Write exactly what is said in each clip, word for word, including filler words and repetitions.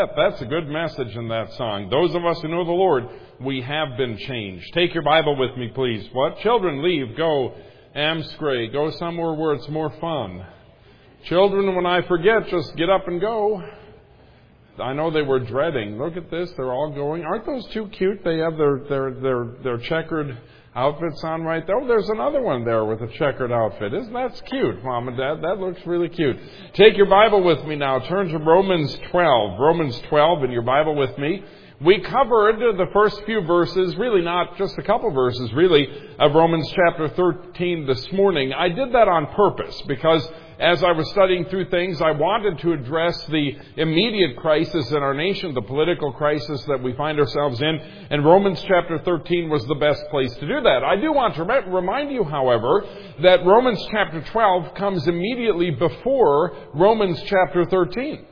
That's a good message in that song. Those of us who know the Lord, we have been changed. Take your Bible with me, please. What? Children, leave. Go Amscray. Go somewhere where it's more fun. Children, when I forget, just get up and go. I know they were dreading. Look at this. They're all going. Aren't those too cute? They have their their their, their checkered outfits on right there. Oh, there's another one there with a checkered outfit. Isn't that cute, Mom and Dad? That looks really cute. Take your Bible with me now. Turn to Romans twelve. Romans twelve in your Bible with me. We covered the first few verses, really not just a couple verses, really, of Romans chapter thirteen this morning. I did that on purpose because as I was studying through things, I wanted to address the immediate crisis in our nation, the political crisis that we find ourselves in, and Romans chapter thirteen was the best place to do that. I do want to remind you, however, that Romans chapter twelve comes immediately before Romans chapter thirteen.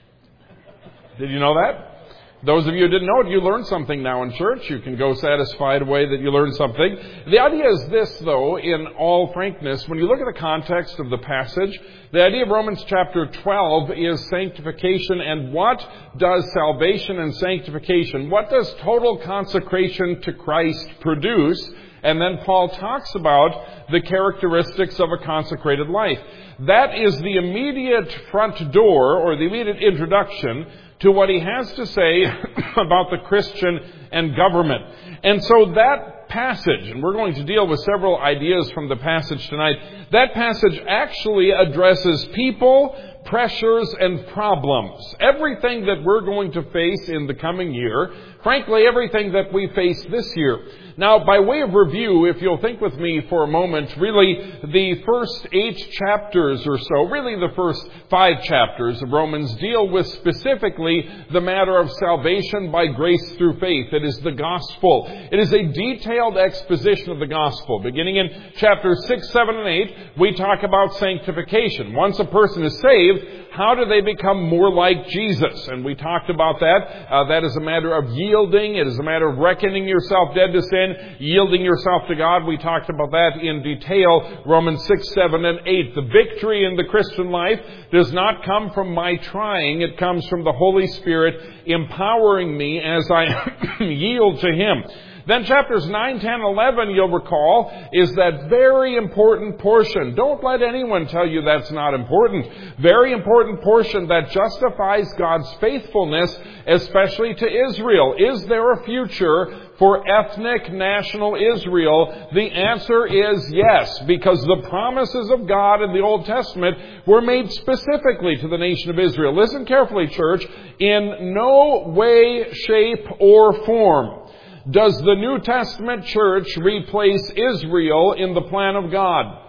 Did you know that? Those of you who didn't know it, you learned something now in church. You can go satisfied away that you learned something. The idea is this, though, in all frankness, when you look at the context of the passage, the idea of Romans chapter twelve is sanctification. And what does salvation and sanctification, what does total consecration to Christ produce? And then Paul talks about the characteristics of a consecrated life. That is the immediate front door, or the immediate introduction to what he has to say about the Christian and government. And so that passage, and we're going to deal with several ideas from the passage tonight, that passage actually addresses people, pressures, and problems. Everything that we're going to face in the coming year, frankly, everything that we face this year. Now, by way of review, if you'll think with me for a moment, really the first eight chapters or so, really the first five chapters of Romans deal with specifically the matter of salvation by grace through faith. It is the gospel. It is a detailed exposition of the gospel. Beginning in chapters six, seven, and eight, we talk about sanctification. Once a person is saved, how do they become more like Jesus? And we talked about that. Uh, that is a matter of yielding. It is a matter of reckoning yourself dead to sin, yielding yourself to God. We talked about that in detail, Romans six, seven, and eight. The victory in the Christian life does not come from my trying. It comes from the Holy Spirit empowering me as I yield to Him. Then chapters nine, ten, eleven, you'll recall, is that very important portion. Don't let anyone tell you that's not important. Very important portion that justifies God's faithfulness, especially to Israel. Is there a future for ethnic national Israel? The answer is yes, because the promises of God in the Old Testament were made specifically to the nation of Israel. Listen carefully, church. In no way, shape, or form does the New Testament church replace Israel in the plan of God.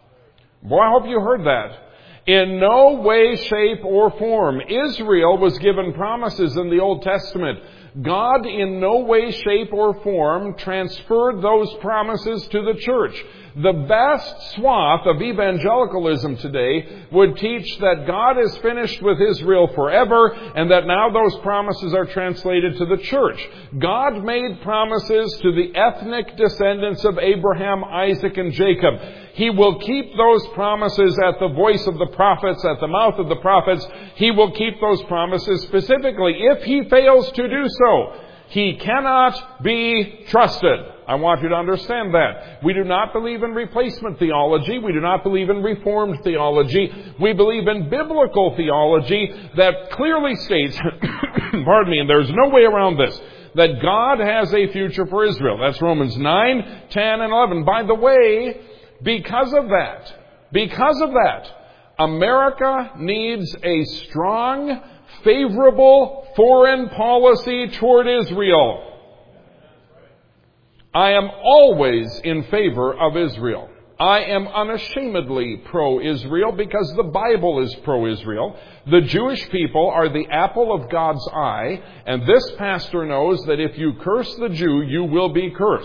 Boy, I hope you heard that. In no way, shape, or form. Israel was given promises in the Old Testament. God in no way, shape, or form transferred those promises to the church. The vast swath of evangelicalism today would teach that God is finished with Israel forever and that now those promises are translated to the church. God made promises to the ethnic descendants of Abraham, Isaac, and Jacob. He will keep those promises at the voice of the prophets, at the mouth of the prophets. He will keep those promises specifically. If He fails to do so, He cannot be trusted. I want you to understand that. We do not believe in replacement theology. We do not believe in reformed theology. We believe in biblical theology that clearly states, pardon me, and there's no way around this, that God has a future for Israel. That's Romans nine, ten, and eleven. By the way, because of that, because of that, America needs a strong, favorable foreign policy toward Israel. I am always in favor of Israel. I am unashamedly pro-Israel because the Bible is pro-Israel. The Jewish people are the apple of God's eye, and this pastor knows that if you curse the Jew, you will be cursed.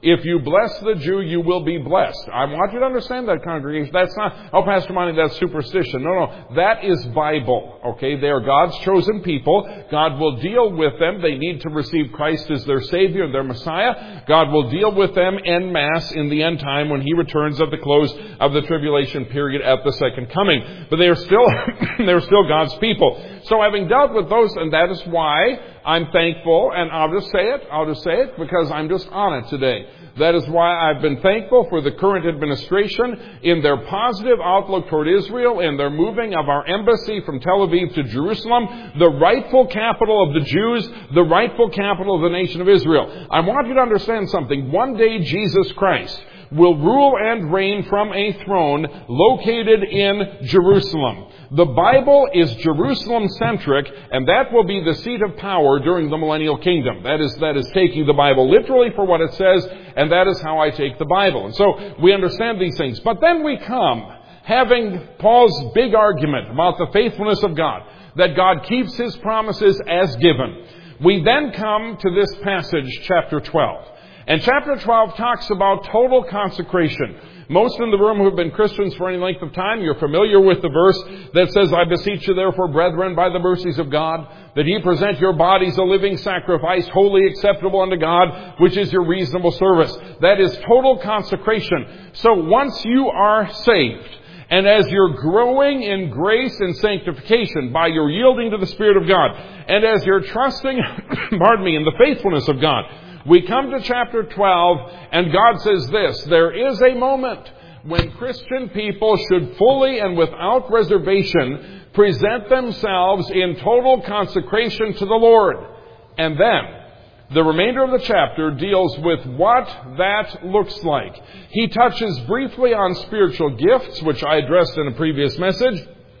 If you bless the Jew, you will be blessed. I want you to understand that, congregation. That's not, oh, Pastor Monty, that's superstition. No, no. That is Bible. Okay? They are God's chosen people. God will deal with them. They need to receive Christ as their Savior, their Messiah. God will deal with them en masse in the end time when He returns at the close of the tribulation period at the second coming. But they are still, they're still God's people. So having dealt with those, and that is why I'm thankful, and I'll just say it, I'll just say it because I'm just on it today. That is why I've been thankful for the current administration in their positive outlook toward Israel, in their moving of our embassy from Tel Aviv to Jerusalem, the rightful capital of the Jews, the rightful capital of the nation of Israel. I want you to understand something. One day Jesus Christ will rule and reign from a throne located in Jerusalem. The Bible is Jerusalem-centric, and that will be the seat of power during the millennial kingdom. That is, that is taking the Bible literally for what it says, and that is how I take the Bible. And so we understand these things. But then we come, having Paul's big argument about the faithfulness of God, that God keeps His promises as given. We then come to this passage, chapter twelve. And chapter twelve talks about total consecration. Most in the room who have been Christians for any length of time, you're familiar with the verse that says, I beseech you therefore, brethren, by the mercies of God, that ye present your bodies a living sacrifice, wholly acceptable unto God, which is your reasonable service. That is total consecration. So once you are saved, and as you're growing in grace and sanctification by your yielding to the Spirit of God, and as you're trusting, pardon me, in the faithfulness of God, we come to chapter twelve, and God says this: there is a moment when Christian people should fully and without reservation present themselves in total consecration to the Lord. And then the remainder of the chapter deals with what that looks like. He touches briefly on spiritual gifts, which I addressed in a previous message.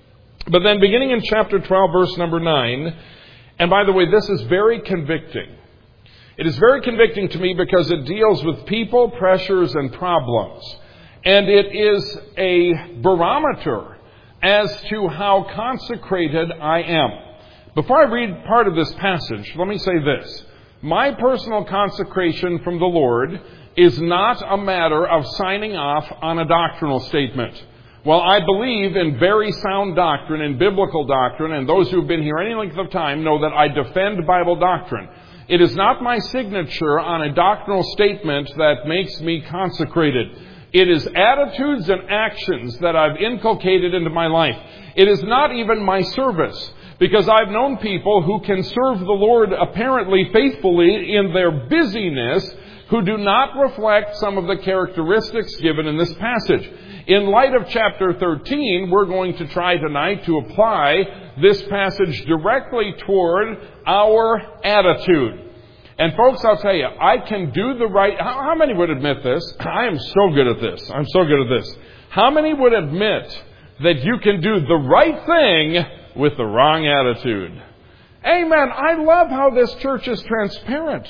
But then beginning in chapter twelve, verse number nine, and by the way, this is very convicting. It is very convicting to me because it deals with people, pressures, and problems. And it is a barometer as to how consecrated I am. Before I read part of this passage, let me say this. My personal consecration from the Lord is not a matter of signing off on a doctrinal statement. While I believe in very sound doctrine and biblical doctrine, and those who have been here any length of time know that I defend Bible doctrine, it is not my signature on a doctrinal statement that makes me consecrated. It is attitudes and actions that I've inculcated into my life. It is not even my service, because I've known people who can serve the Lord apparently faithfully in their busyness who do not reflect some of the characteristics given in this passage. In light of chapter thirteen, we're going to try tonight to apply this passage directly toward our attitude. And folks, I'll tell you, I can do the right... How, how many would admit this? I am so good at this. I'm so good at this. How many would admit that you can do the right thing with the wrong attitude? Amen. I love how this church is transparent.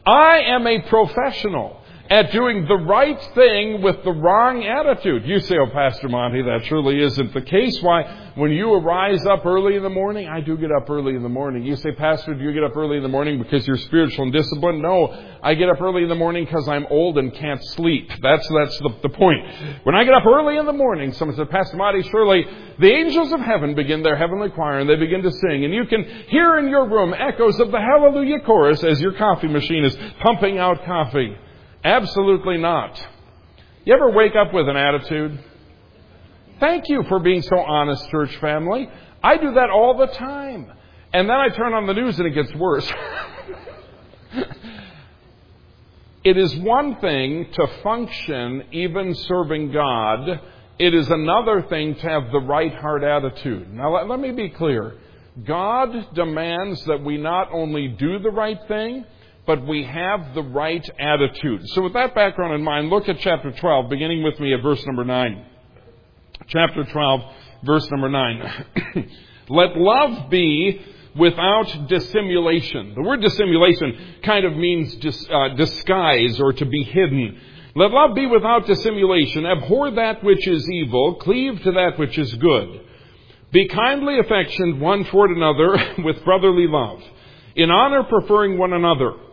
I am a professional at doing the right thing with the wrong attitude. You say, oh, Pastor Monty, that surely isn't the case. Why, when you arise up early in the morning, I do get up early in the morning. You say, Pastor, do you get up early in the morning because you're spiritual and disciplined? No, I get up early in the morning because I'm old and can't sleep. That's that's the, the point. When I get up early in the morning, someone said, Pastor Monty, surely the angels of heaven begin their heavenly choir and they begin to sing. And you can hear in your room echoes of the Hallelujah chorus as your coffee machine is pumping out coffee. Absolutely not. You ever wake up with an attitude? Thank you for being so honest, church family. I do that all the time. And then I turn on the news and it gets worse. It is one thing to function even serving God. It is another thing to have the right heart attitude. Now let, let me be clear. God demands that we not only do the right thing, but we have the right attitude. So with that background in mind, look at chapter twelve, beginning with me at verse number nine. Chapter twelve, verse number nine. Let love be without dissimulation. The word dissimulation kind of means dis, uh, disguise or to be hidden. Let love be without dissimulation. Abhor that which is evil. Cleave to that which is good. Be kindly affectioned one toward another with brotherly love. In honor preferring one another.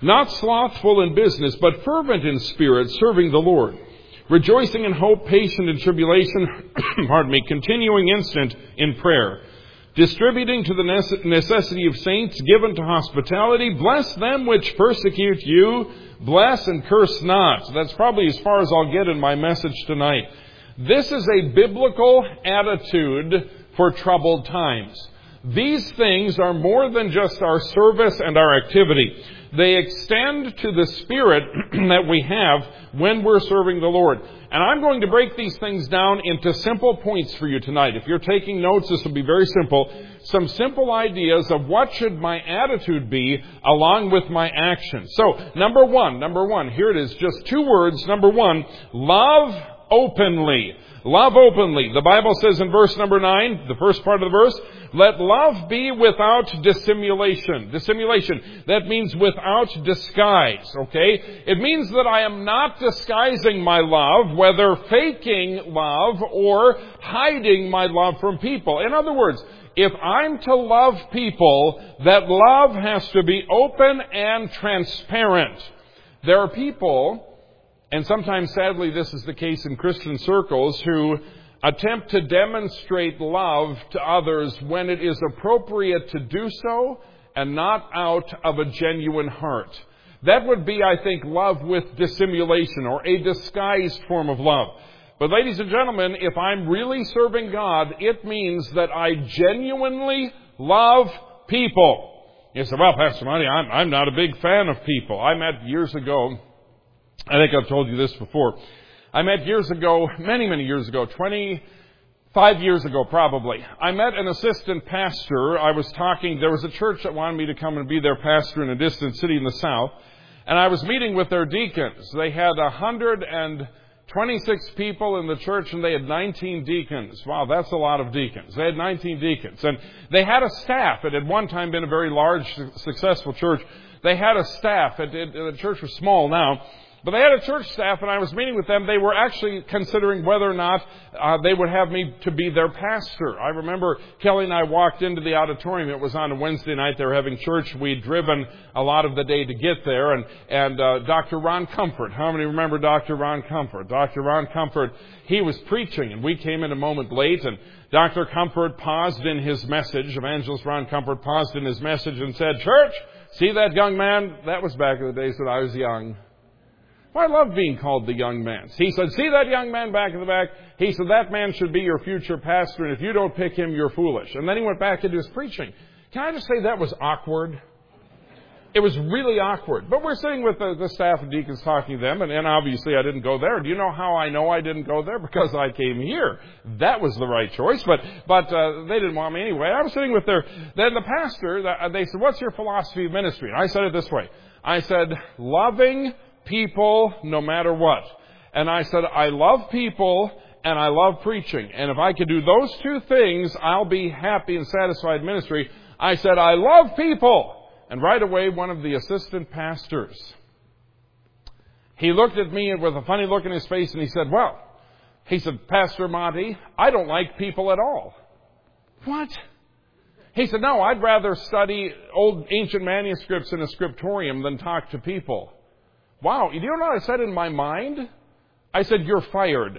Not slothful in business, but fervent in spirit, serving the Lord. Rejoicing in hope, patient in tribulation, pardon me, continuing instant in prayer. Distributing to the necessity of saints, given to hospitality. Bless them which persecute you. Bless and curse not. That's probably as far as I'll get in my message tonight. This is a biblical attitude for troubled times. These things are more than just our service and our activity. They extend to the spirit that we have when we're serving the Lord. And I'm going to break these things down into simple points for you tonight. If you're taking notes, this will be very simple. Some simple ideas of what should my attitude be along with my actions. So, number one, number one, here it is, just two words. Number one, love openly. Love openly. The Bible says in verse number nine, the first part of the verse, let love be without dissimulation. Dissimulation. That means without disguise, okay? It means that I am not disguising my love, whether faking love or hiding my love from people. In other words, if I'm to love people, that love has to be open and transparent. There are people, and sometimes, sadly, this is the case in Christian circles, who attempt to demonstrate love to others when it is appropriate to do so and not out of a genuine heart. That would be, I think, love with dissimulation or a disguised form of love. But ladies and gentlemen, if I'm really serving God, it means that I genuinely love people. You say, well, Pastor Monty, I'm, I'm not a big fan of people. I met years ago, I think I've told you this before. I met years ago, many, many years ago, twenty-five years ago probably. I met an assistant pastor. I was talking, there was a church that wanted me to come and be their pastor in a distant city in the south. And I was meeting with their deacons. They had one hundred twenty-six people in the church and they had nineteen deacons. Wow, that's a lot of deacons. They had nineteen deacons. And they had a staff. It had one time been a very large, successful church. They had a staff. It, it, the church was small now. But they had a church staff, and I was meeting with them. They were actually considering whether or not uh, they would have me to be their pastor. I remember Kelly and I walked into the auditorium. It was on a Wednesday night. They were having church. We'd driven a lot of the day to get there. And, and uh, Doctor Ron Comfort. How many remember Doctor Ron Comfort? Doctor Ron Comfort, he was preaching, and we came in a moment late. And Doctor Comfort paused in his message. Evangelist Ron Comfort paused in his message and said, "Church, see that young man? That was back in the days when I was young." I love being called the young man. He said, "See that young man back in the back?" He said, "That man should be your future pastor, and if you don't pick him, you're foolish." And then he went back into his preaching. Can I just say that was awkward? It was really awkward. But we're sitting with the, the staff and deacons talking to them, and, and obviously I didn't go there. Do you know how I know I didn't go there? Because I came here. That was the right choice, but but uh, they didn't want me anyway. I was sitting with their, then the pastor, they said, "What's your philosophy of ministry?" And I said it this way. I said, "Loving people no matter what." And I said, I love people and I love preaching. And if I could do those two things, I'll be happy and satisfied in ministry. I said, I love people. And right away, one of the assistant pastors, he looked at me with a funny look in his face and he said, well, he said, "Pastor Monty, I don't like people at all." What? He said, "No, I'd rather study old ancient manuscripts in a scriptorium than talk to people." Wow, you know what I said in my mind? I said, "You're fired."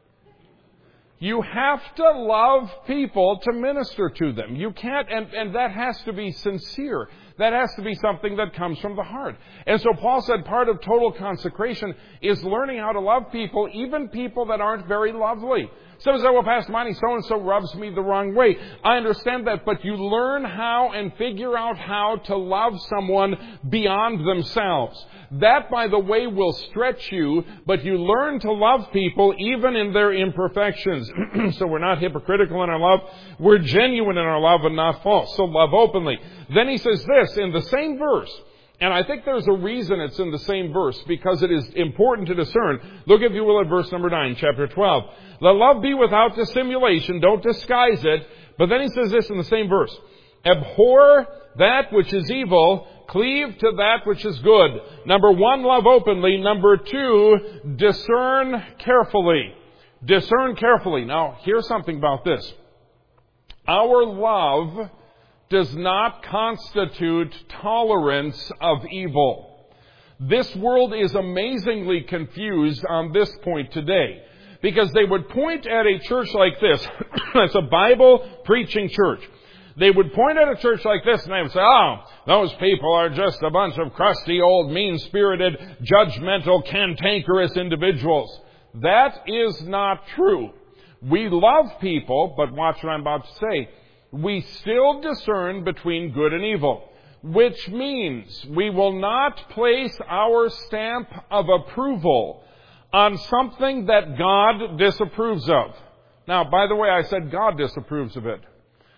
You have to love people to minister to them. You can't, and, and that has to be sincere. That has to be something that comes from the heart. And so Paul said part of total consecration is learning how to love people, even people that aren't very lovely. Some say, "Well, Pastor Monty, so-and-so rubs me the wrong way." I understand that, but you learn how and figure out how to love someone beyond themselves. That, by the way, will stretch you, but you learn to love people even in their imperfections. So we're not hypocritical in our love. We're genuine in our love and not false. So love openly. Then he says this in the same verse. And I think there's a reason it's in the same verse, because it is important to discern. Look, if you will, at verse number nine, chapter twelve. Let love be without dissimulation. Don't disguise it. But then he says this in the same verse. Abhor that which is evil. Cleave to that which is good. Number one, love openly. Number two, discern carefully. Discern carefully. Now, here's something about this. Our love does not constitute tolerance of evil. This world is amazingly confused on this point today, because they would point at a church like this. It's a Bible-preaching church. They would point at a church like this and they would say, oh, those people are just a bunch of crusty, old, mean-spirited, judgmental, cantankerous individuals. That is not true. We love people, but watch what I'm about to say. We still discern between good and evil, which means we will not place our stamp of approval on something that God disapproves of. Now, by the way, I said God disapproves of it.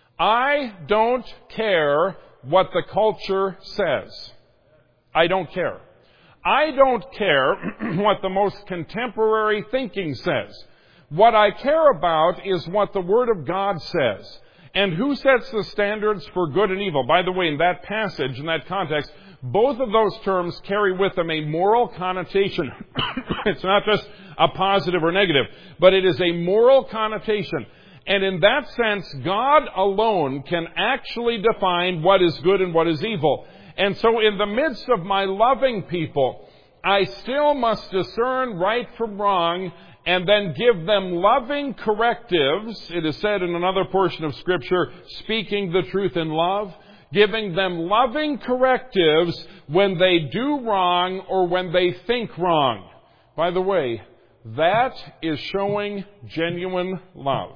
I don't care what the culture says. I don't care. I don't care what the most contemporary thinking says. What I care about is what the Word of God says. And who sets the standards for good and evil? By the way, in that passage, in that context, both of those terms carry with them a moral connotation. It's not just a positive or negative, but it is a moral connotation. And in that sense, God alone can actually define what is good and what is evil. And so in the midst of my loving people, I still must discern right from wrong and then give them loving correctives. It is said in another portion of Scripture, speaking the truth in love, giving them loving correctives when they do wrong or when they think wrong. By the way, that is showing genuine love.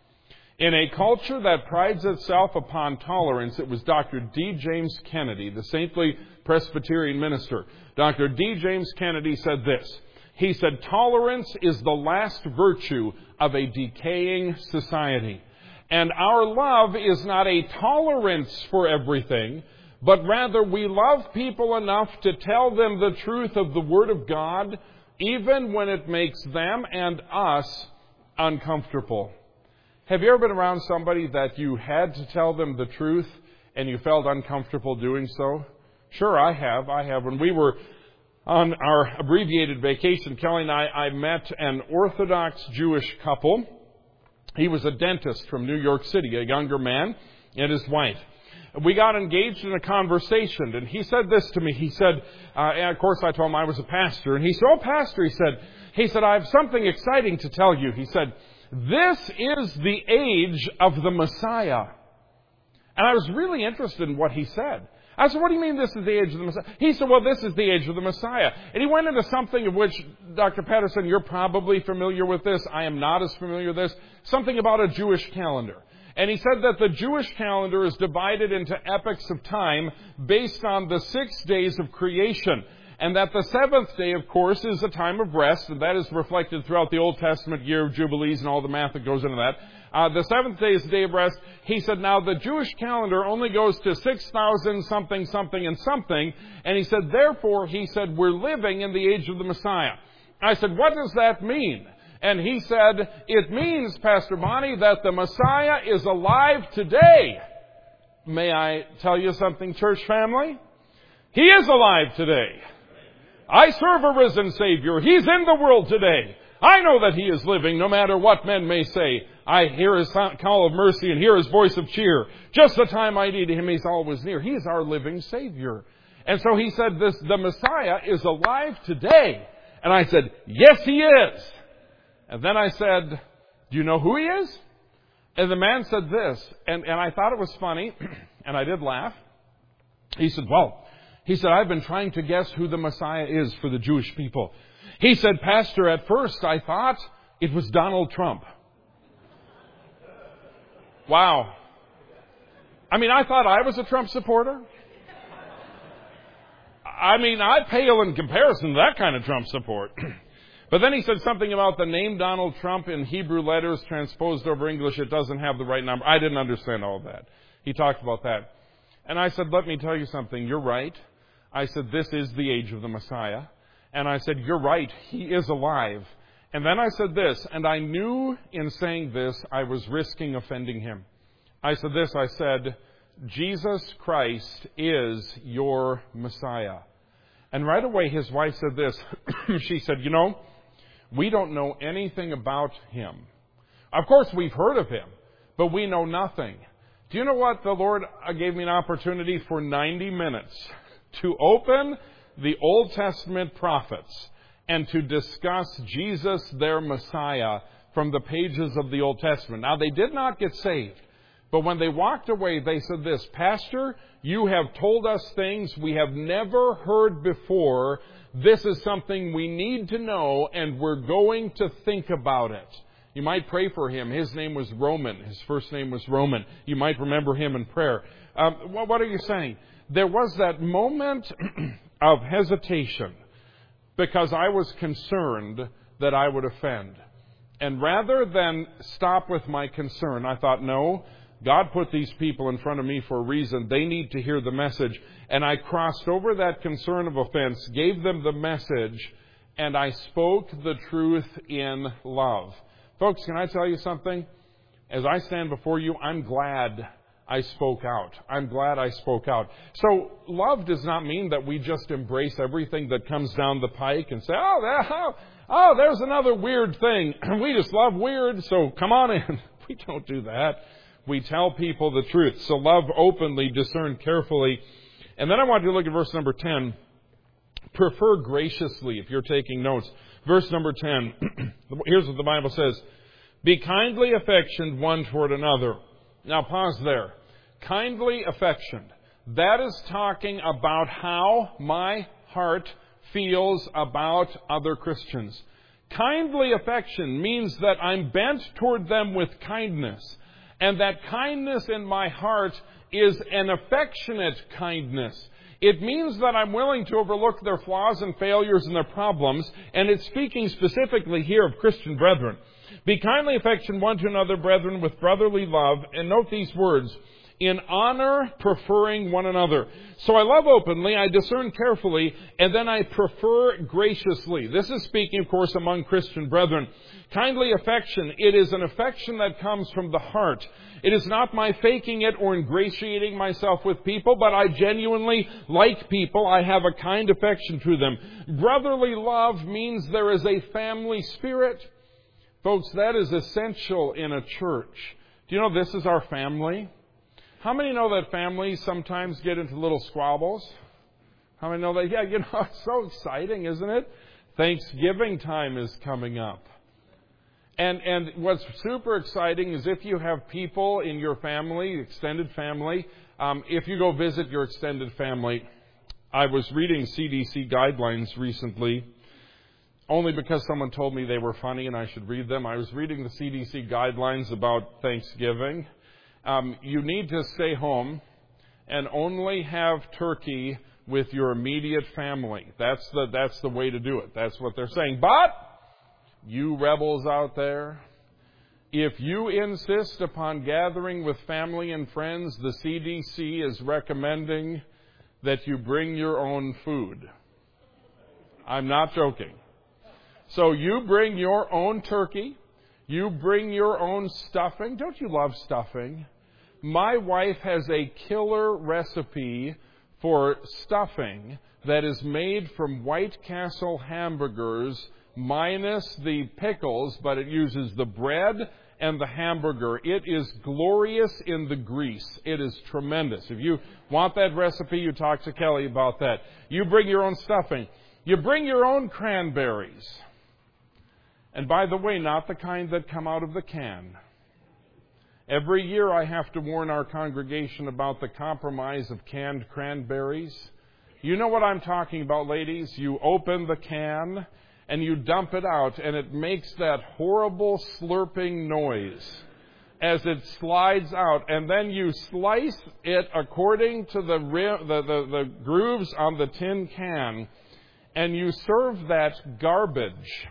In a culture that prides itself upon tolerance, it was Doctor D. James Kennedy, the saintly Presbyterian minister. Doctor D. James Kennedy said this. He said, tolerance is the last virtue of a decaying society. And our love is not a tolerance for everything, but rather we love people enough to tell them the truth of the Word of God, even when it makes them and us uncomfortable. Have you ever been around somebody that you had to tell them the truth and you felt uncomfortable doing so? Sure, I have. I have. When we were on our abbreviated vacation, Kelly and I, I met an Orthodox Jewish couple. He was a dentist from New York City, a younger man, and his wife. We got engaged in a conversation, and he said this to me. He said, uh, and of course I told him I was a pastor, and he said, oh, pastor, he said, he said, I have something exciting to tell you. He said, this is the age of the Messiah. And I was really interested in what he said. I said, what do you mean this is the age of the Messiah? He said, well, this is the age of the Messiah. And he went into something of which, Doctor Patterson, you're probably familiar with this. I am not as familiar with this. Something about a Jewish calendar. And he said that the Jewish calendar is divided into epochs of time based on the six days of creation. And that the seventh day, of course, is a time of rest, and that is reflected throughout the Old Testament year of Jubilees and all the math that goes into that. Uh, the seventh day is the day of rest. He said, now the Jewish calendar only goes to six thousand something, something, and something. And he said, therefore, he said, we're living in the age of the Messiah. I said, what does that mean? And he said, it means, Pastor Bonnie, that the Messiah is alive today. May I tell you something, church family? He is alive today. I serve a risen Savior. He's in the world today. I know that He is living, no matter what men may say. I hear His call of mercy and hear His voice of cheer. Just the time I need Him, He's always near. He is our living Savior. And so he said, this, the Messiah is alive today. And I said, yes, He is. And then I said, do you know who He is? And the man said this, and, and I thought it was funny, and I did laugh. He said, well, he said, I've been trying to guess who the Messiah is for the Jewish people. He said, Pastor, at first I thought it was Donald Trump. Wow. I mean, I thought I was a Trump supporter. I mean, I pale in comparison to that kind of Trump support. But then he said something about the name Donald Trump in Hebrew letters transposed over English. It doesn't have the right number. I didn't understand all of that. He talked about that. And I said, let me tell you something. You're right. I said, this is the age of the Messiah. And I said, you're right. He is alive. And then I said this, and I knew in saying this, I was risking offending him. I said this, I said, Jesus Christ is your Messiah. And right away his wife said this. She said, you know, we don't know anything about Him. Of course, we've heard of Him, but we know nothing. Do you know what? The Lord gave me an opportunity for ninety minutes to open the Old Testament prophets and to discuss Jesus, their Messiah, from the pages of the Old Testament. Now, they did not get saved, but when they walked away, they said this, Pastor, you have told us things we have never heard before. This is something we need to know, and we're going to think about it. You might pray for him. His name was Roman. His first name was Roman. You might remember him in prayer. Um, what are you saying? There was that moment of hesitation because I was concerned that I would offend. And rather than stop with my concern, I thought, no, God put these people in front of me for a reason. They need to hear the message. And I crossed over that concern of offense, gave them the message, and I spoke the truth in love. Folks, can I tell you something? As I stand before you, I'm glad I spoke out. I'm glad I spoke out. So love does not mean that we just embrace everything that comes down the pike and say, oh, that, oh, oh there's another weird thing. We just love weird, so come on in. We don't do that. We tell people the truth. So love openly, discern carefully. And then I want you to look at verse number ten. Prefer graciously, if you're taking notes. Verse number ten. Here's what the Bible says. Be kindly affectioned one toward another. Now pause there. Kindly affectioned. That is talking about how my heart feels about other Christians. Kindly affection means that I'm bent toward them with kindness. And that kindness in my heart is an affectionate kindness. It means that I'm willing to overlook their flaws and failures and their problems. And it's speaking specifically here of Christian brethren. Be kindly affectioned one to another, brethren, with brotherly love. And note these words. In honor, preferring one another. So I love openly, I discern carefully, and then I prefer graciously. This is speaking, of course, among Christian brethren. Kindly affection, it is an affection that comes from the heart. It is not my faking it or ingratiating myself with people, but I genuinely like people. I have a kind affection to them. Brotherly love means there is a family spirit. Folks, that is essential in a church. Do you know this is our family? How many know that families sometimes get into little squabbles? How many know that? Yeah, you know, it's so exciting, isn't it? Thanksgiving time is coming up. And and what's super exciting is if you have people in your family, extended family, um, if you go visit your extended family. I was reading C D C guidelines recently, only because someone told me they were funny and I should read them. I was reading the C D C guidelines about Thanksgiving. Um, you need to stay home and only have turkey with your immediate family. That's the that's the way to do it. That's what they're saying. But you rebels out there, if you insist upon gathering with family and friends, the C D C is recommending that you bring your own food. I'm not joking. So you bring your own turkey. You bring your own stuffing. Don't you love stuffing? My wife has a killer recipe for stuffing that is made from White Castle hamburgers minus the pickles, but it uses the bread and the hamburger. It is glorious in the grease. It is tremendous. If you want that recipe, you talk to Kelly about that. You bring your own stuffing. You bring your own cranberries. And by the way, not the kind that come out of the can. Every year I have to warn our congregation about the compromise of canned cranberries. You know what I'm talking about, ladies? You open the can and you dump it out, and it makes that horrible slurping noise as it slides out. And then you slice it according to the, the, the, the grooves on the tin can, and you serve that garbage.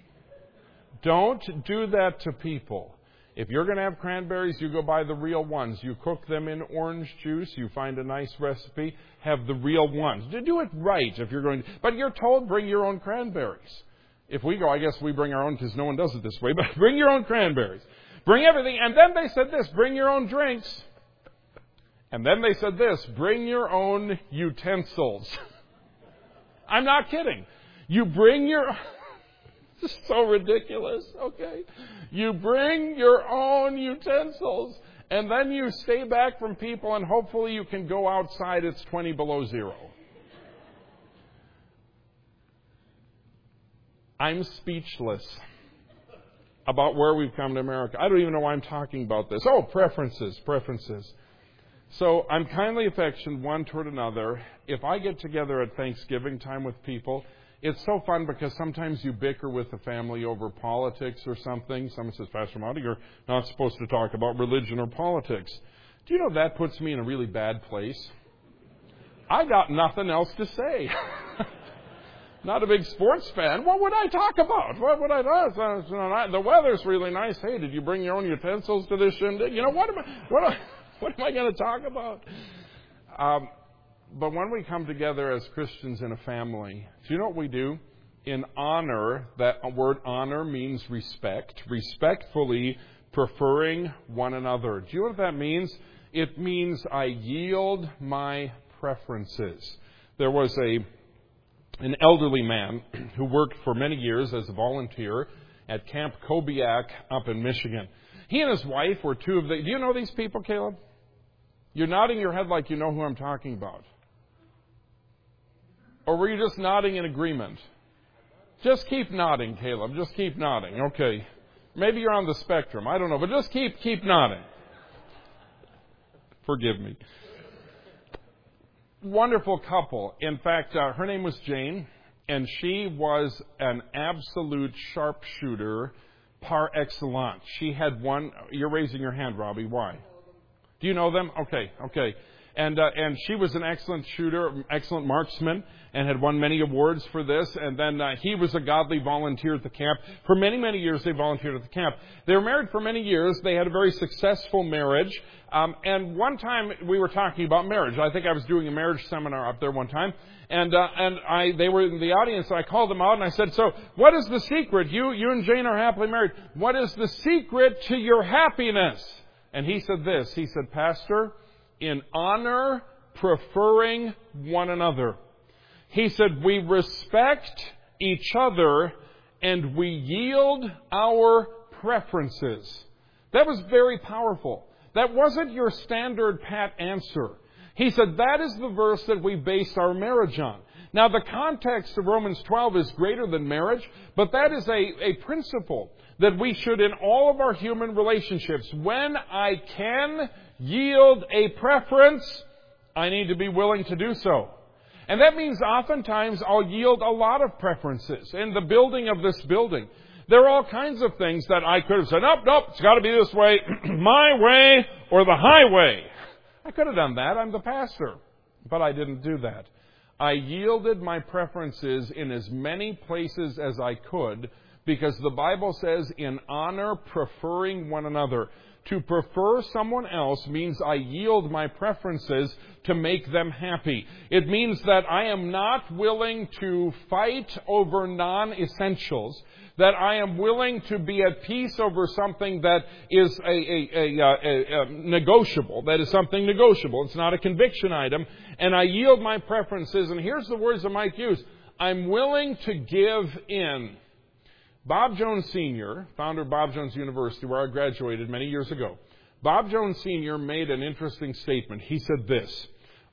Don't do that to people. If you're going to have cranberries, you go buy the real ones. You cook them in orange juice. You find a nice recipe. Have the real ones. Do it right if you're going to. But you're told bring your own cranberries. If we go, I guess we bring our own because no one does it this way. But bring your own cranberries. Bring everything. And then they said this, bring your own drinks. And then they said this, bring your own utensils. I'm not kidding. You bring your... This is so ridiculous, okay? You bring your own utensils, and then you stay back from people, and hopefully you can go outside. It's twenty below zero. I'm speechless about where we've come to America. I don't even know why I'm talking about this. Oh, preferences, preferences. So I'm kindly affectioned one toward another. If I get together at Thanksgiving time with people, it's so fun because sometimes you bicker with the family over politics or something. Someone says, Pastor Monty, you're not supposed to talk about religion or politics. Do you know that puts me in a really bad place? I got nothing else to say. Not a big sports fan. What would I talk about? What would I do? The weather's really nice. Hey, did you bring your own utensils to this shindig? You know, what am I, what am I, what am I going to talk about? Um, but when we come together as Christians in a family, do you know what we do? In honor, that word honor means respect. Respectfully preferring one another. Do you know what that means? It means I yield my preferences. There was a an elderly man who worked for many years as a volunteer at Camp Kobiak up in Michigan. He and his wife were two of the... Do you know these people, Caleb? You're nodding your head like you know who I'm talking about. Or were you just nodding in agreement? Just keep nodding, Caleb. Just keep nodding. Okay. Maybe you're on the spectrum. I don't know. But just keep keep nodding. Forgive me. Wonderful couple. In fact, uh, her name was Jane, and she was an absolute sharpshooter par excellence. She had one... You're raising your hand, Robbie. Why? Do you know them? Okay, okay. And uh, and she was an excellent shooter, excellent marksman, and had won many awards for this. And then uh, he was a godly volunteer at the camp. For many, many years, they volunteered at the camp. They were married for many years. They had a very successful marriage. Um, and one time we were talking about marriage. I think I was doing a marriage seminar up there one time. And uh, and I they were in the audience. I called them out and I said, so what is the secret? You, you and Jane are happily married. What is the secret to your happiness? And he said this. He said, Pastor, in honor, preferring one another. He said, we respect each other and we yield our preferences. That was very powerful. That wasn't your standard pat answer. He said, that is the verse that we base our marriage on. Now, the context of Romans twelve is greater than marriage, but that is a, a principle that we should, in all of our human relationships, when I can yield a preference, I need to be willing to do so. And that means oftentimes I'll yield a lot of preferences. In the building of this building, there are all kinds of things that I could have said, nope, nope, it's got to be this way, my way or the highway. I could have done that. I'm the pastor. But I didn't do that. I yielded my preferences in as many places as I could because the Bible says in honor, preferring one another. To prefer someone else means I yield my preferences to make them happy. It means that I am not willing to fight over non-essentials, that I am willing to be at peace over something that is a, a, a, a, a negotiable, that is something negotiable. It's not a conviction item. And I yield my preferences. And here's the words I might use. I'm willing to give in. Bob Jones Senior, founder of Bob Jones University, where I graduated many years ago, Bob Jones Senior made an interesting statement. He said this,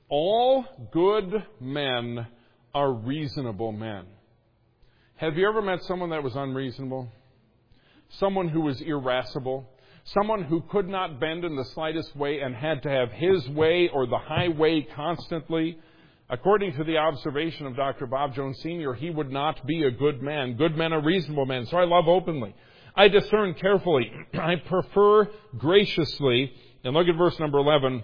all good men are reasonable men. Have you ever met someone that was unreasonable? Someone who was irascible? Someone who could not bend in the slightest way and had to have his way or the highway constantly? According to the observation of Doctor Bob Jones Senior, he would not be a good man. Good men are reasonable men. So I love openly. I discern carefully. I prefer graciously. And look at verse number eleven.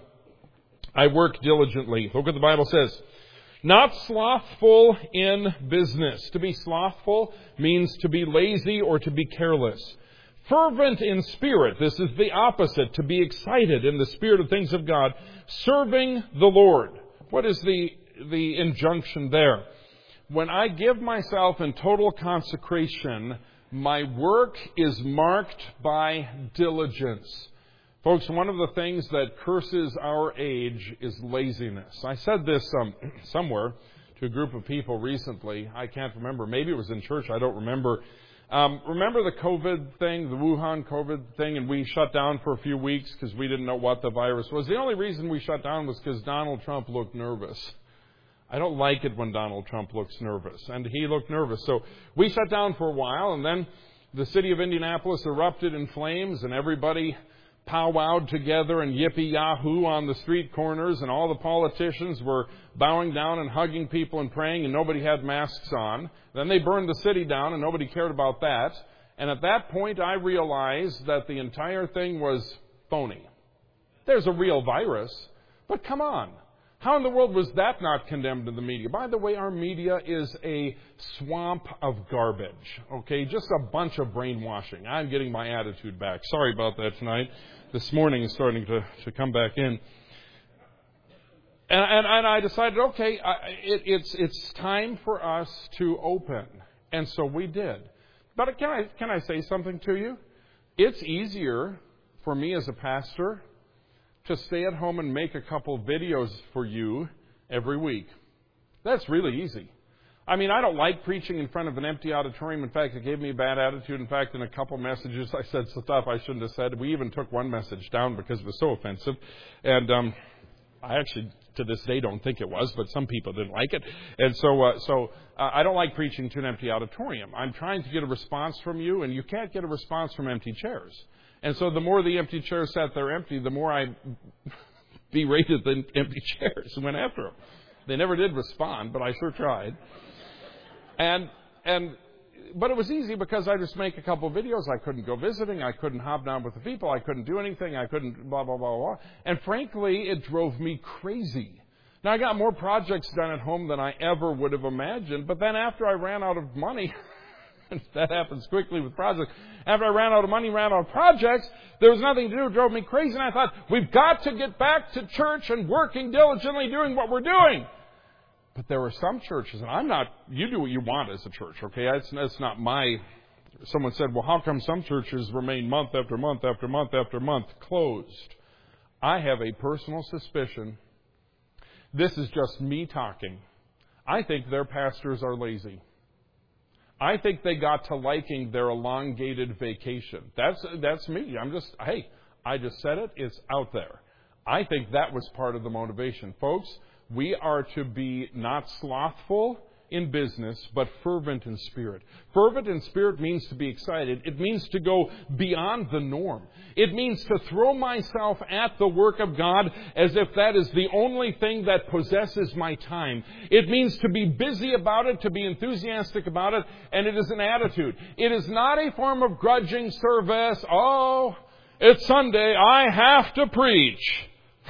I work diligently. Look what the Bible says. Not slothful in business. To be slothful means to be lazy or to be careless. Fervent in spirit. This is the opposite. To be excited in the spirit of things of God. Serving the Lord. What is the the injunction there? When I give myself in total consecration, my work is marked by diligence. Folks, one of the things that curses our age is laziness. I said this um, somewhere to a group of people recently. I can't remember. Maybe it was in church. I don't remember. Um, remember the COVID thing, the Wuhan COVID thing, and we shut down for a few weeks because we didn't know what the virus was. The only reason we shut down was because Donald Trump looked nervous. I don't like it when Donald Trump looks nervous. And he looked nervous. So we sat down for a while, and then the city of Indianapolis erupted in flames, and everybody powwowed together and yippee-yahoo on the street corners, and all the politicians were bowing down and hugging people and praying, and nobody had masks on. Then they burned the city down, and nobody cared about that. And at that point, I realized that the entire thing was phony. There's a real virus, but come on. How in the world was that not condemned in the media? By the way, our media is a swamp of garbage, okay? Just a bunch of brainwashing. I'm getting my attitude back. Sorry about that tonight. This morning is starting to, to come back in. And, and, and I decided, okay, I, it, it's, it's time for us to open. And so we did. But can I, can I say something to you? It's easier for me as a pastor to stay at home and make a couple videos for you every week. That's really easy. I mean, I don't like preaching in front of an empty auditorium. In fact, it gave me a bad attitude. In fact, in a couple messages, I said stuff I shouldn't have said. We even took one message down because it was so offensive. And um, I actually, to this day, don't think it was, but some people didn't like it. And so uh, so uh, I don't like preaching to an empty auditorium. I'm trying to get a response from you, and you can't get a response from empty chairs. And so the more the empty chairs sat there empty, the more I berated the empty chairs and went after them. They never did respond, but I sure tried. And and but it was easy because I just make a couple of videos. I couldn't go visiting. I couldn't hobnob with the people. I couldn't do anything. I couldn't blah, blah, blah, blah. And frankly, it drove me crazy. Now, I got more projects done at home than I ever would have imagined. But then after I ran out of money... that happens quickly with projects. After I ran out of money, ran out of projects, there was nothing to do. It drove me crazy. And I thought, we've got to get back to church and working diligently, doing what we're doing. But there were some churches, and I'm not, you do what you want as a church, okay? That's, that's not my, someone said, well, how come some churches remain month after month after month after month closed? I have a personal suspicion. This is just me talking. I think their pastors are lazy. I think they got to liking their elongated vacation. That's that's me. I'm just, hey, I just said it. It's out there. I think that was part of the motivation. Folks, we are to be not slothful in business, but fervent in spirit. Fervent in spirit means to be excited. It means to go beyond the norm. It means to throw myself at the work of God as if that is the only thing that possesses my time. It means to be busy about it, to be enthusiastic about it, and it is an attitude. It is not a form of grudging service. Oh, it's Sunday, I have to preach.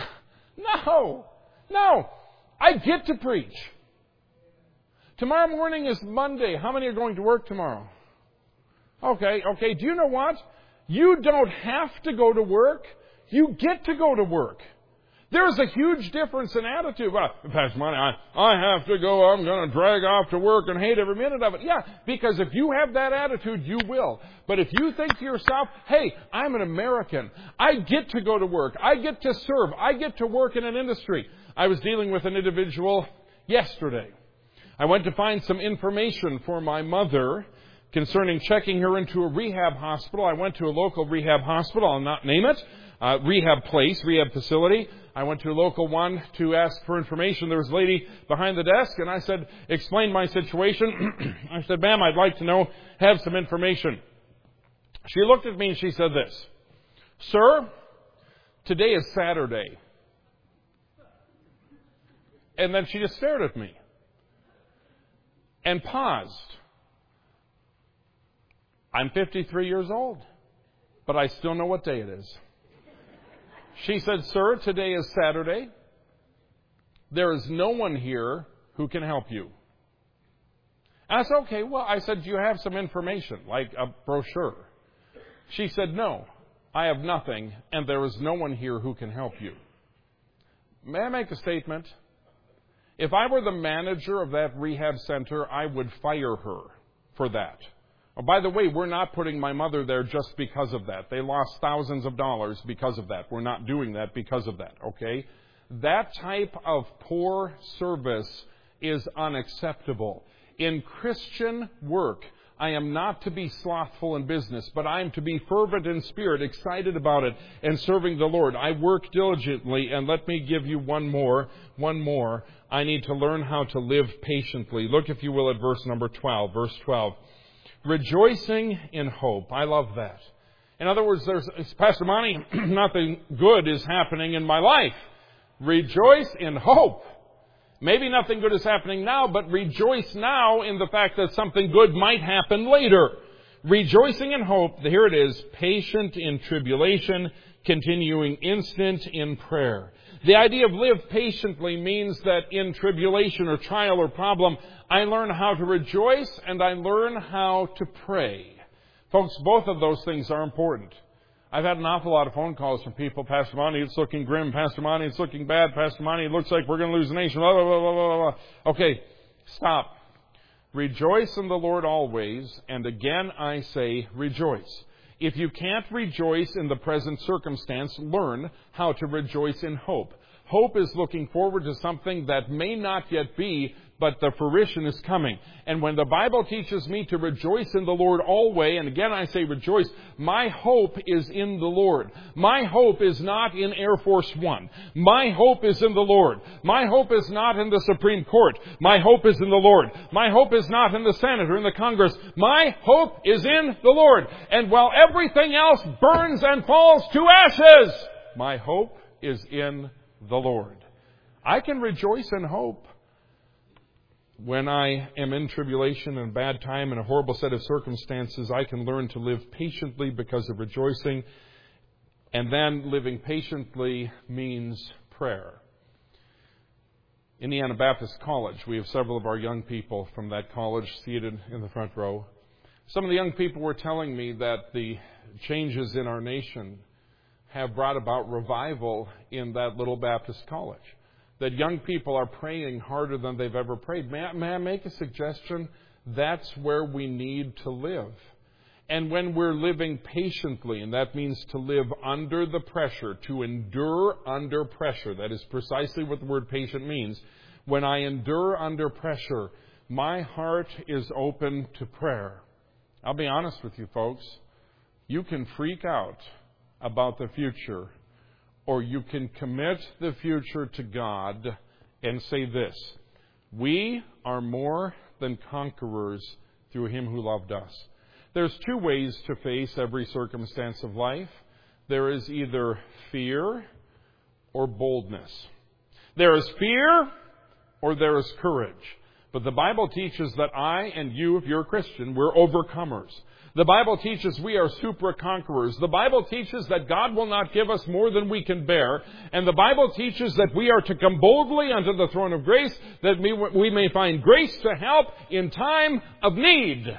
No, no, I get to preach. Tomorrow morning is Monday. How many are going to work tomorrow? Okay, okay. Do you know what? You don't have to go to work. You get to go to work. There's a huge difference in attitude. Well, Pastor Monty, I, I have to go. I'm going to drag off to work and hate every minute of it. Yeah, because if you have that attitude, you will. But if you think to yourself, hey, I'm an American. I get to go to work. I get to serve. I get to work in an industry. I was dealing with an individual yesterday. I went to find some information for my mother concerning checking her into a rehab hospital. I went to a local rehab hospital. I'll not name it. Uh, rehab place, rehab facility. I went to a local one to ask for information. There was a lady behind the desk, and I said, explain my situation. I said, ma'am, I'd like to know, have some information. She looked at me and she said this, sir, today is Saturday. And then she just stared at me and paused. I'm fifty-three years old, but I still know what day it is. She said, sir, today is Saturday. There is no one here who can help you. And I said, okay, well, I said, do you have some information, like a brochure? She said, no, I have nothing, and there is no one here who can help you. May I make a statement? If I were the manager of that rehab center, I would fire her for that. Oh, by the way, we're not putting my mother there just because of that. They lost thousands of dollars because of that. We're not doing that because of that, okay? That type of poor service is unacceptable. In Christian work, I am not to be slothful in business, but I am to be fervent in spirit, excited about it, and serving the Lord. I work diligently, and let me give you one more, one more. I need to learn how to live patiently. Look, if you will, at verse number twelve. Verse twelve. Rejoicing in hope. I love that. In other words, there's, Pastor Monty, nothing good is happening in my life. Rejoice in hope. Maybe nothing good is happening now, but rejoice now in the fact that something good might happen later. Rejoicing in hope, here it is, patient in tribulation, continuing instant in prayer. The idea of live patiently means that in tribulation or trial or problem, I learn how to rejoice and I learn how to pray. Folks, both of those things are important. I've had an awful lot of phone calls from people. Pastor Monty, it's looking grim. Pastor Monty, it's looking bad. Pastor Monty, it looks like we're going to lose the nation. Blah, blah, blah, blah, blah, blah. Okay, stop. Rejoice in the Lord always. And again, I say rejoice. If you can't rejoice in the present circumstance, learn how to rejoice in hope. Hope is looking forward to something that may not yet be, but the fruition is coming. And when the Bible teaches me to rejoice in the Lord always, and again I say rejoice, my hope is in the Lord. My hope is not in Air Force One. My hope is in the Lord. My hope is not in the Supreme Court. My hope is in the Lord. My hope is not in the Senate or in the Congress. My hope is in the Lord. And while everything else burns and falls to ashes, my hope is in the Lord. I can rejoice in hope. When I am in tribulation and a bad time and a horrible set of circumstances, I can learn to live patiently because of rejoicing. And then living patiently means prayer. Indiana Baptist College, we have several of our young people from that college seated in the front row. Some of the young people were telling me that the changes in our nation have brought about revival in that little Baptist college. That young people are praying harder than they've ever prayed. May I, may I make a suggestion? That's where we need to live. And when we're living patiently, and that means to live under the pressure, to endure under pressure, that is precisely what the word patient means. When I endure under pressure, my heart is open to prayer. I'll be honest with you, folks. You can freak out about the future, or you can commit the future to God and say this: we are more than conquerors through Him who loved us. There's two ways to face every circumstance of life. There is either fear or boldness. There is fear or there is courage. But the Bible teaches that I and you, if you're a Christian, we're overcomers. The Bible teaches we are super-conquerors. The Bible teaches that God will not give us more than we can bear. And the Bible teaches that we are to come boldly unto the throne of grace, that we, we may find grace to help in time of need.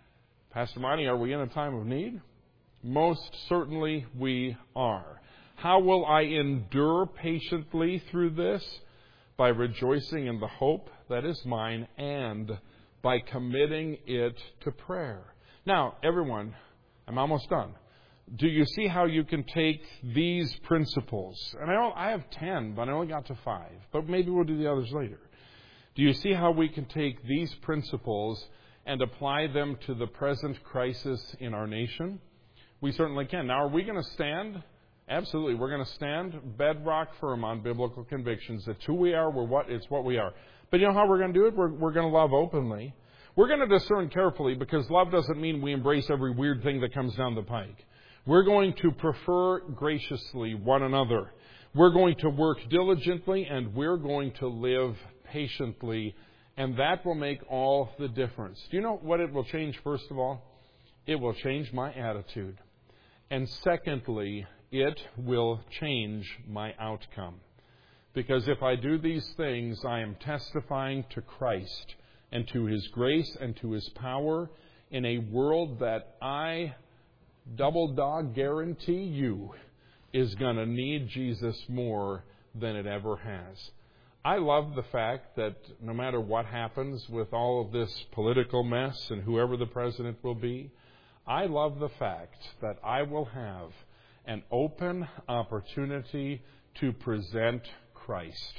Pastor Marty, are we in a time of need? Most certainly we are. How will I endure patiently through this? By rejoicing in the hope that is mine and by committing it to prayer. Now, everyone, I'm almost done. Do you see how you can take these principles? And I, don't, I have ten, but I only got to five. But maybe we'll do the others later. Do you see how we can take these principles and apply them to the present crisis in our nation? We certainly can. Now, are we going to stand? Absolutely. We're going to stand bedrock firm on biblical convictions. It's who we are. We're what, it's what we are. But you know how we're going to do it? We're, we're going to love openly. We're going to discern carefully, because love doesn't mean we embrace every weird thing that comes down the pike. We're going to prefer graciously one another. We're going to work diligently, and we're going to live patiently. And that will make all the difference. Do you know what it will change, first of all? It will change my attitude. And secondly, it will change my outcome. Because if I do these things, I am testifying to Christ and to His grace and to His power in a world that I double dog guarantee you is going to need Jesus more than it ever has. I love the fact that no matter what happens with all of this political mess and whoever the president will be, I love the fact that I will have an open opportunity to present Christ.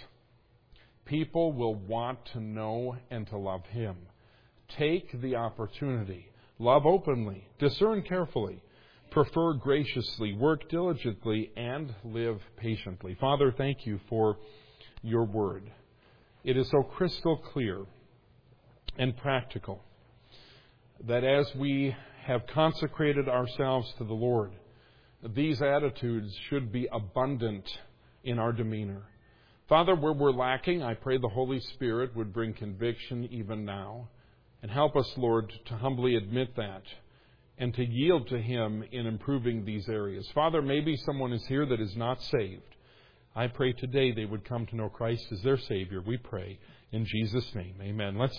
People will want to know and to love Him. Take the opportunity. love openly, discern carefully, prefer graciously, work diligently, and live patiently. Father, thank you for your word. It is so crystal clear and practical that as we have consecrated ourselves to the Lord, these attitudes should be abundant in our demeanor. Father, where we're lacking, I pray the Holy Spirit would bring conviction even now. And help us, Lord, to humbly admit that and to yield to Him in improving these areas. Father, maybe someone is here that is not saved. I pray today they would come to know Christ as their Savior. We pray in Jesus' name. Amen. Let's